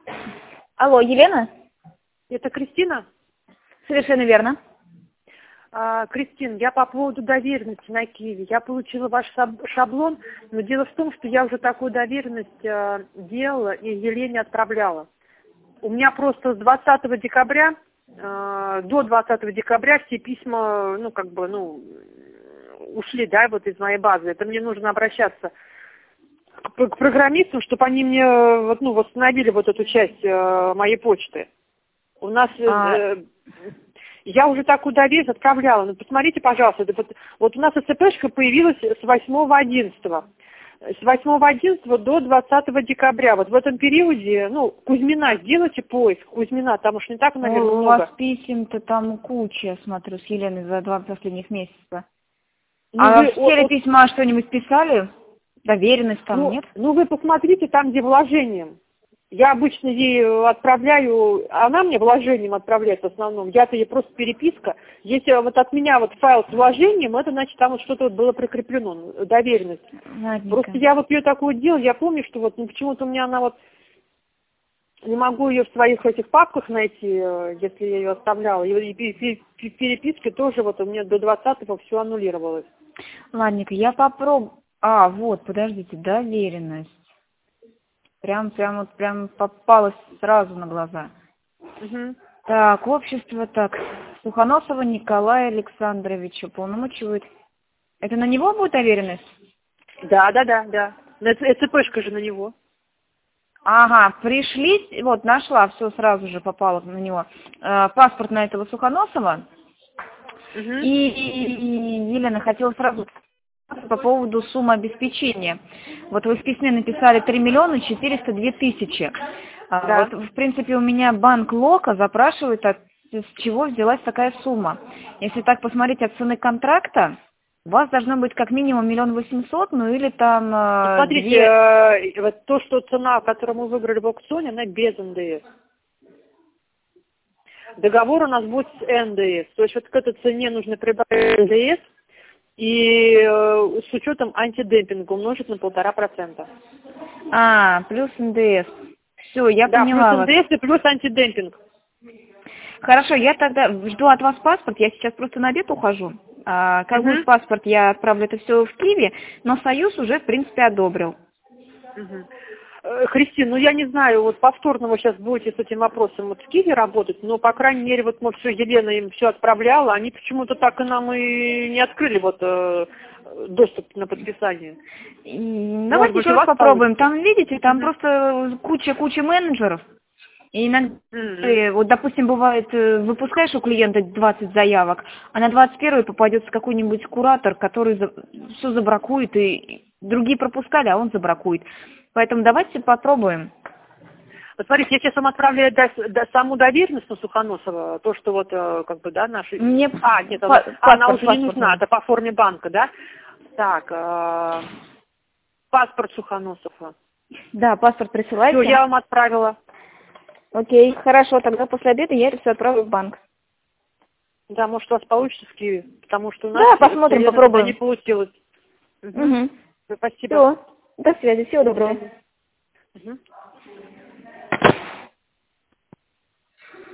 Алло, Елена? Это Кристина? Совершенно верно. Кристин, я по поводу доверенности на Киеве. Я получила ваш шаблон, но дело в том, что я уже такую доверенность делала и Елене отправляла. У меня просто с 20 декабря до 20 декабря все письма, ушли, да, вот из моей базы. Это мне нужно обращаться к программистам, чтобы они мне восстановили вот эту часть моей почты. У нас я уже такую доверенность отправляла. Но посмотрите, пожалуйста, вот у нас СЦПшка появилась с 8.11. С 8.11 до 20 декабря. Вот в этом периоде, Кузьмина, сделайте поиск. Кузьмина, там уж не так, наверное, много. У вас писем-то там куча, смотрю, с Еленой за 2 последних месяца. В теле письма что-нибудь писали? Доверенность там нет? Вы посмотрите там, где вложением. Я обычно ей отправляю, она мне вложением отправляет в основном. Я-то ей просто переписка. Если вот от меня файл с вложением, это значит там что-то было прикреплено, доверенность. Ладненько. Просто я ее такую делала, я помню, что почему-то у меня она не могу ее в своих этих папках найти, если я ее оставляла. И переписки тоже у меня до 20-го все аннулировалось. Ладненько, я попробую. Подождите, доверенность. Прям попалась сразу на глаза. Угу. Так, общество, Сухоносова Николая Александровича уполномочивает. Это на него будет доверенность? Да. ЭЦПшка же на него. Ага, пришли, нашла, все сразу же попало на него. Паспорт на этого Сухоносова. Угу. И Елена хотела сразу по поводу суммы обеспечения. Вот вы в письме написали 3 миллиона 402 тысячи. Да. В принципе, у меня банк Лока запрашивает, с чего взялась такая сумма. Если так посмотреть от цены контракта, у вас должно быть как минимум 1 800 000, или там... Смотрите, вот то, что цена, которую мы выиграли в аукционе, она без НДС. Договор у нас будет с НДС. То есть к этой цене нужно прибавить НДС и с учетом антидемпинга умножить на 1,5%. Плюс НДС. Все, я поняла вас. Плюс НДС и плюс антидемпинг. Хорошо, я тогда жду от вас паспорт. Я сейчас просто на обед ухожу. Как будет паспорт, я отправлю это все в Киеве, но Союз уже, в принципе, одобрил. Кристина, я не знаю, повторно вы сейчас будете с этим вопросом в Киеве работать, но, по крайней мере, мы все, Елена им все отправляла, они почему-то так и нам и не открыли доступ на подписание. Давайте еще раз попробуем. Там, видите, там просто куча менеджеров. И иногда, допустим, бывает, выпускаешь у клиента 20 заявок, а на 21-й попадется какой-нибудь куратор, который все забракует, и другие пропускали, а он забракует. Поэтому давайте попробуем. Вот смотрите, я сейчас вам отправляю саму доверенность на Сухоносова, то, что наши... Мне она уже не нужна, это по форме банка, да? Так, паспорт Сухоносова. Да, паспорт присылайте. Все, я вам отправила. Окей, хорошо, тогда после обеда я это все отправлю в банк. Да, может, у вас получится в Киеве, потому что у нас... Да, посмотрим, попробуем. Не получилось. Угу. Спасибо. Все, до связи, всего доброго. Угу.